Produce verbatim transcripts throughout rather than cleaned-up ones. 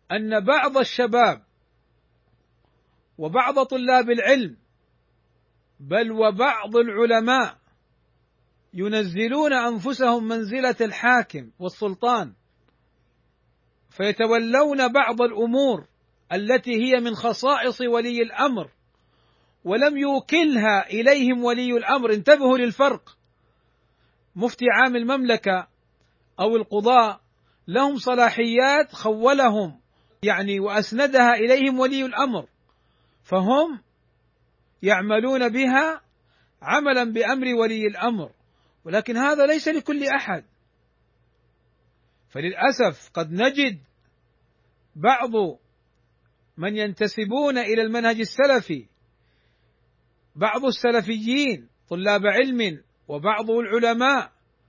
أن بعض الشباب وبعض طلاب العلم بل وبعض العلماء ينزلون أنفسهم منزلة الحاكم والسلطان، فيتولون بعض الأمور التي هي من خصائص ولي الأمر ولم يوكلها إليهم ولي الأمر. انتبهوا للفرق. مفتي عام المملكة أو القضاء لهم صلاحيات خولهم يعني وأسندها إليهم ولي الأمر، فهم يعملون بها عملا بأمر ولي الأمر، ولكن هذا ليس لكل أحد. فللأسف قد نجد بعض من ينتسبون إلى المنهج السلفي، بعض السلفيين طلاب علم وبعض العلماء،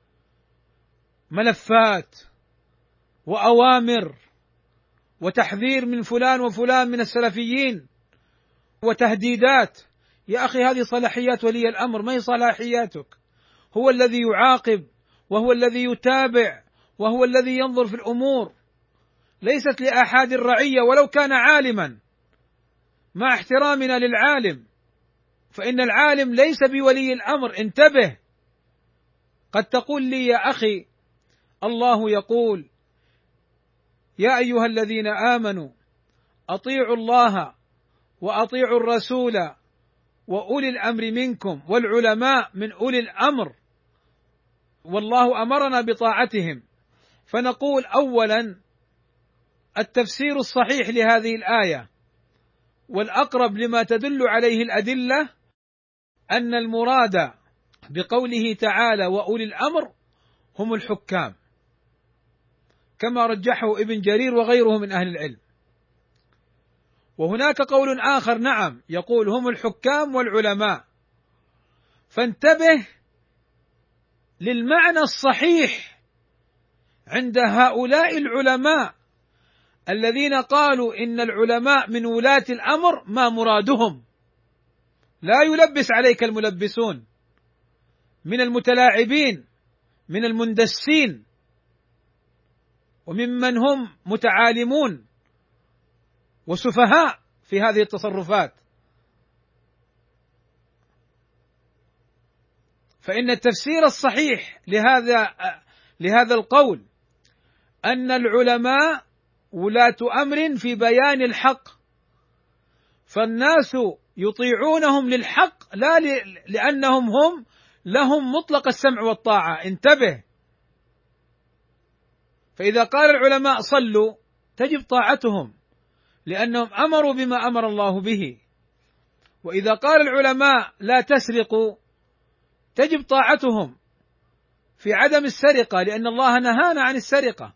ملفات وأوامر وتحذير من فلان وفلان من السلفيين وتهديدات. يا أخي هذه صلاحيات ولي الأمر، ما هي صلاحياتك. هو الذي يعاقب وهو الذي يتابع وهو الذي ينظر في الأمور، ليست لأحد الرعية ولو كان عالما، مع احترامنا للعالم، فإن العالم ليس بولي الأمر. انتبه. قد تقول لي يا أخي الله يقول يا أيها الذين آمنوا أطيعوا الله وأطيعوا الرسول وأولي الأمر منكم والعلماء من أولي الأمر، والله أمرنا بطاعتهم. فنقول أولا التفسير الصحيح لهذه الآية والأقرب لما تدل عليه الأدلة أن المراد بقوله تعالى وأولي الأمر هم الحكام، كما رجحه ابن جرير وغيره من أهل العلم. وهناك قول آخر نعم يقول هم الحكام والعلماء. فانتبه للمعنى الصحيح عند هؤلاء العلماء الذين قالوا إن العلماء من ولاة الأمر، ما مرادهم. لا يلبس عليك الملبسون من المتلاعبين من المندسين وممن هم متعالمون وسفهاء في هذه التصرفات. فإن التفسير الصحيح لهذا لهذا القول أن العلماء ولاة أمر في بيان الحق، فالناس يطيعونهم للحق لا لأنهم هم لهم مطلق السمع والطاعة. انتبه. فإذا قال العلماء صلوا تجب طاعتهم لأنهم أمروا بما أمر الله به، وإذا قال العلماء لا تسرقوا تجب طاعتهم في عدم السرقة لأن الله نهانا عن السرقة.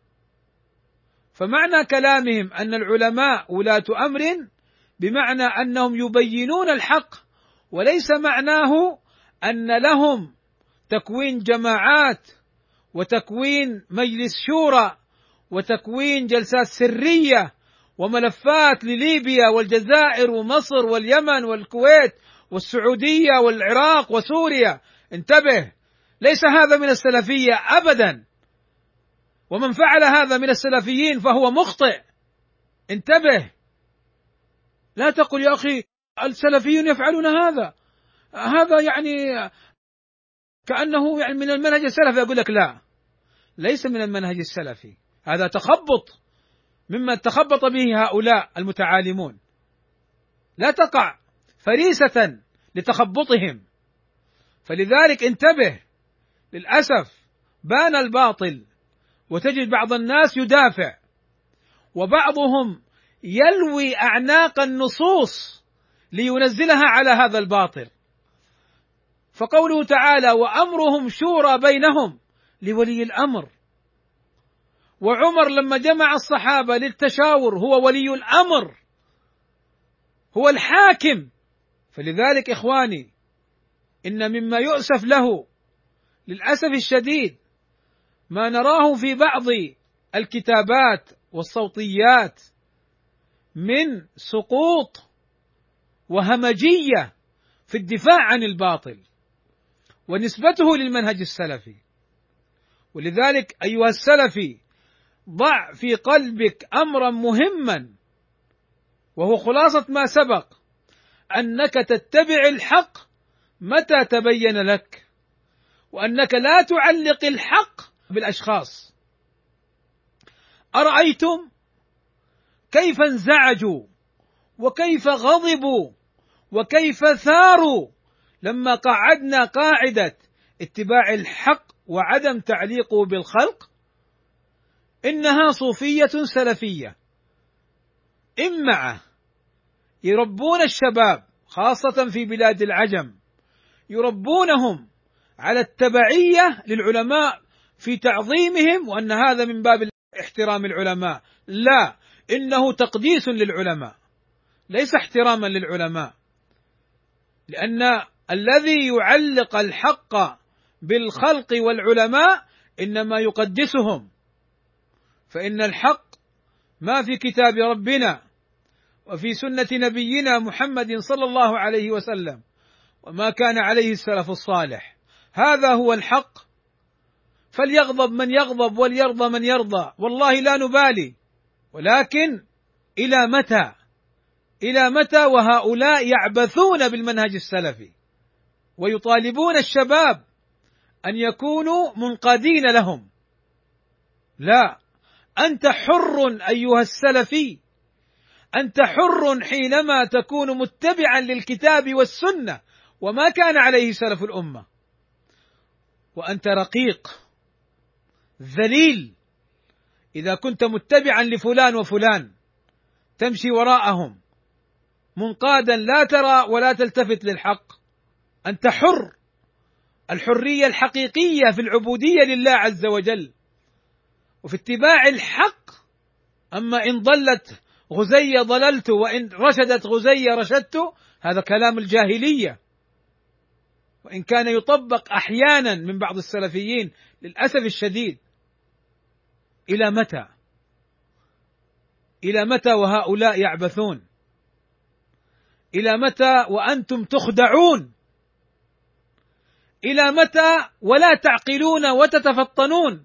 فمعنى كلامهم أن العلماء ولاة أمر بمعنى أنهم يبينون الحق، وليس معناه أن لهم تكوين جماعات وتكوين مجلس شورى وتكوين جلسات سرية وملفات لليبيا والجزائر ومصر واليمن والكويت والسعودية والعراق وسوريا. انتبه، ليس هذا من السلفية أبدا، ومن فعل هذا من السلفيين فهو مخطئ. انتبه. لا تقل يا أخي السلفيون يفعلون هذا، هذا يعني كأنه يعني من المنهج السلفي. أقول لك لا، ليس من المنهج السلفي، هذا تخبط مما تخبط به هؤلاء المتعالمون. لا تقع فريسة لتخبطهم. فلذلك انتبه. للأسف بان الباطل وتجد بعض الناس يدافع وبعضهم يلوي أعناق النصوص لينزلها على هذا الباطل. فقوله تعالى وأمرهم شورى بينهم لولي الأمر، وعمر لما جمع الصحابة للتشاور هو ولي الأمر، هو الحاكم. فلذلك إخواني إن مما يؤسف له للأسف الشديد ما نراه في بعض الكتابات والصوتيات من سقوط وهمجية في الدفاع عن الباطل ونسبته للمنهج السلفي. ولذلك أيها السلفي ضع في قلبك أمرا مهما، وهو خلاصة ما سبق، أنك تتبع الحق متى تبين لك، وأنك لا تعلق الحق بالأشخاص. أرأيتم كيف انزعجوا وكيف غضبوا وكيف ثاروا لما قعدنا قاعدة اتباع الحق وعدم تعليقه بالخلق؟ إنها صوفية سلفية إمعة يربون الشباب خاصة في بلاد العجم، يربونهم على التبعية للعلماء في تعظيمهم، وأن هذا من باب احترام العلماء. لا، إنه تقديس للعلماء ليس احتراما للعلماء، لأن الذي يعلق الحق بالخلق والعلماء إنما يقدسهم، فإن الحق ما في كتاب ربنا وفي سنة نبينا محمد صلى الله عليه وسلم، وما كان عليه السلف الصالح، هذا هو الحق. فليغضب من يغضب وليرضى من يرضى، والله لا نبالي، ولكن إلى متى؟ إلى متى وهؤلاء يعبثون بالمنهج السلفي ويطالبون الشباب أن يكونوا منقادين لهم؟ لا، أنت حر أيها السلفي، أنت حر حينما تكون متبعا للكتاب والسنة وما كان عليه سلف الأمة، وأنت رقيق ذليل إذا كنت متبعا لفلان وفلان تمشي وراءهم منقادا لا ترى ولا تلتفت للحق. أنت حر، الحرية الحقيقية في العبودية لله عز وجل وفي اتباع الحق. أما إن ضلت غزية ضللت وإن رشدت غزية رشدت، هذا كلام الجاهلية، وإن كان يطبق أحيانا من بعض السلفيين للأسف الشديد. إلى متى؟ إلى متى وهؤلاء يعبثون؟ إلى متى وأنتم تخدعون؟ إلى متى ولا تعقلون وتتفطنون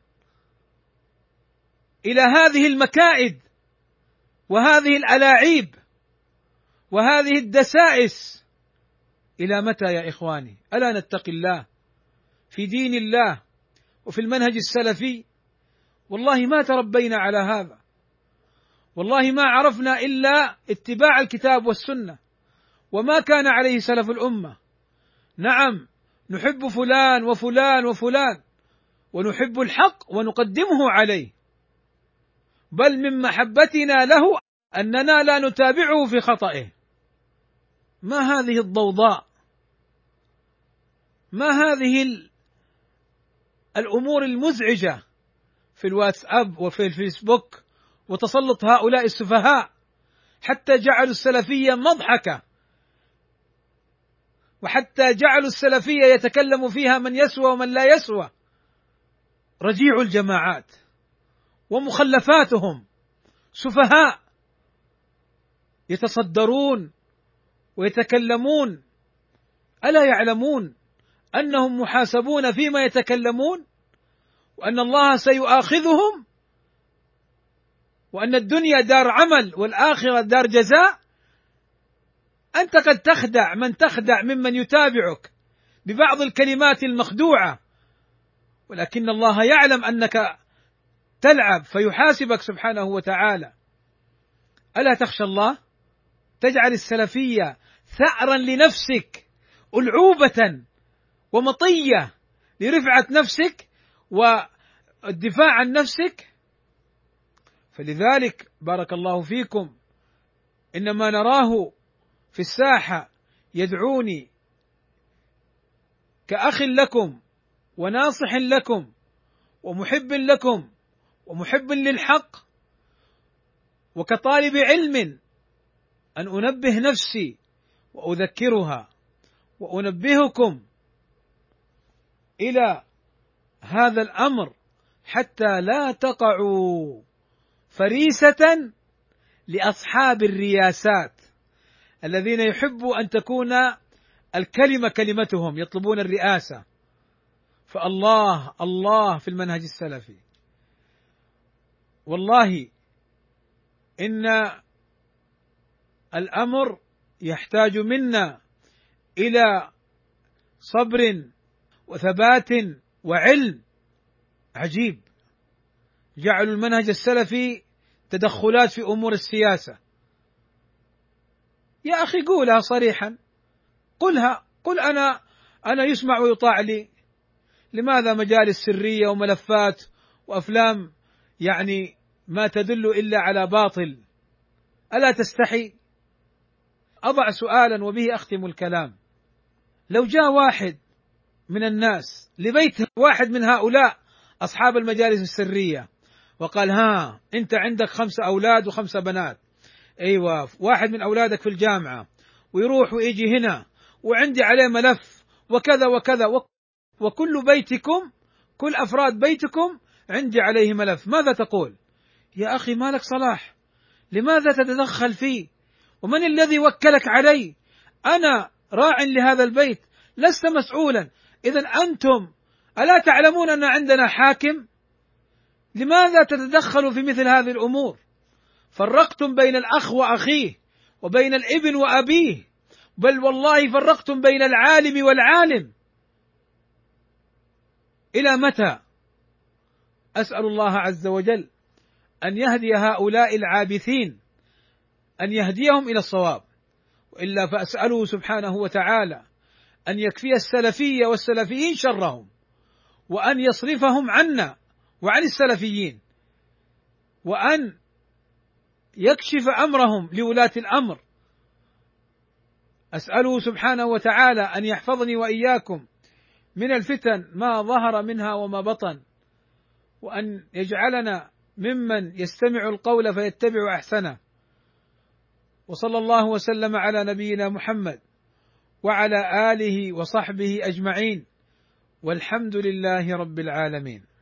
إلى هذه المكائد وهذه الألاعيب وهذه الدسائس؟ إلى متى يا إخواني؟ ألا نتقي الله في دين الله وفي المنهج السلفي؟ والله ما تربينا على هذا، والله ما عرفنا إلا اتباع الكتاب والسنة وما كان عليه سلف الأمة. نعم، نحب فلان وفلان وفلان ونحب الحق ونقدمه عليه، بل من محبتنا له أننا لا نتابعه في خطئه. ما هذه الضوضاء؟ ما هذه الأمور المزعجة في الواتساب وفي الفيسبوك وتسلط هؤلاء السفهاء حتى جعلوا السلفية مضحكة، وحتى جعلوا السلفية يتكلم فيها من يسوى ومن لا يسوى. رجيع الجماعات ومخلفاتهم سفهاء يتصدرون ويتكلمون، ألا يعلمون أنهم محاسبون فيما يتكلمون، وأن الله سيؤاخذهم، وأن الدنيا دار عمل والآخرة دار جزاء؟ أنت قد تخدع من تخدع ممن يتابعك ببعض الكلمات المخدوعة، ولكن الله يعلم أنك تلعب فيحاسبك سبحانه وتعالى. ألا تخشى الله؟ تجعل السلفية ثأرا لنفسك، ألعوبة ومطية لرفعة نفسك والدفاع عن نفسك. فلذلك بارك الله فيكم، إنما نراه في الساحة يدعوني كأخ لكم وناصح لكم ومحب لكم ومحب للحق، وكطالب علم أن أنبه نفسي وأذكرها وأنبهكم إلى هذا الأمر حتى لا تقعوا فريسة لأصحاب الرياسات الذين يحبوا أن تكون الكلمة كلمتهم، يطلبون الرئاسة. فالله الله في المنهج السلفي، والله إن الأمر يحتاج منا إلى صبر وثبات وعلم عجيب. جعلوا المنهج السلفي تدخلات في أمور السياسة. يا أخي قولها صريحا، قلها، قل أنا أنا يسمع ويطاع لي. لماذا مجالس سرية وملفات وأفلام يعني ما تدل إلا على باطل؟ ألا تستحي؟ أضع سؤالا وبه أختم الكلام. لو جاء واحد من الناس لبيت واحد من هؤلاء أصحاب المجالس السرية وقال: ها أنت عندك خمسة أولاد وخمسة بنات، أيوة، واحد من أولادك في الجامعة ويروح ويجي هنا وعندي عليه ملف وكذا وكذا، وكل بيتكم، كل أفراد بيتكم عندي عليه ملف، ماذا تقول؟ يا أخي ما لك صلاح، لماذا تتدخل فيه؟ ومن الذي وكلك علي؟ أنا راع لهذا البيت، لست مسؤولا. إذن أنتم ألا تعلمون أن عندنا حاكم؟ لماذا تتدخلوا في مثل هذه الأمور؟ فرقتم بين الأخ وأخيه، وبين الابن وأبيه، بل والله فرقتم بين العالم والعالم. إلى متى؟ أسأل الله عز وجل أن يهدي هؤلاء العابثين، أن يهديهم إلى الصواب، وإلا فأسأله سبحانه وتعالى أن يكفي السلفية والسلفيين شرهم، وأن يصرفهم عنا وعن السلفيين، وأن يكشف أمرهم لولاة الأمر. أسأله سبحانه وتعالى أن يحفظني وإياكم من الفتن ما ظهر منها وما بطن، وأن يجعلنا ممن يستمع القول فيتبع أحسنه. وصلى الله وسلم على نبينا محمد وعلى آله وصحبه أجمعين، والحمد لله رب العالمين.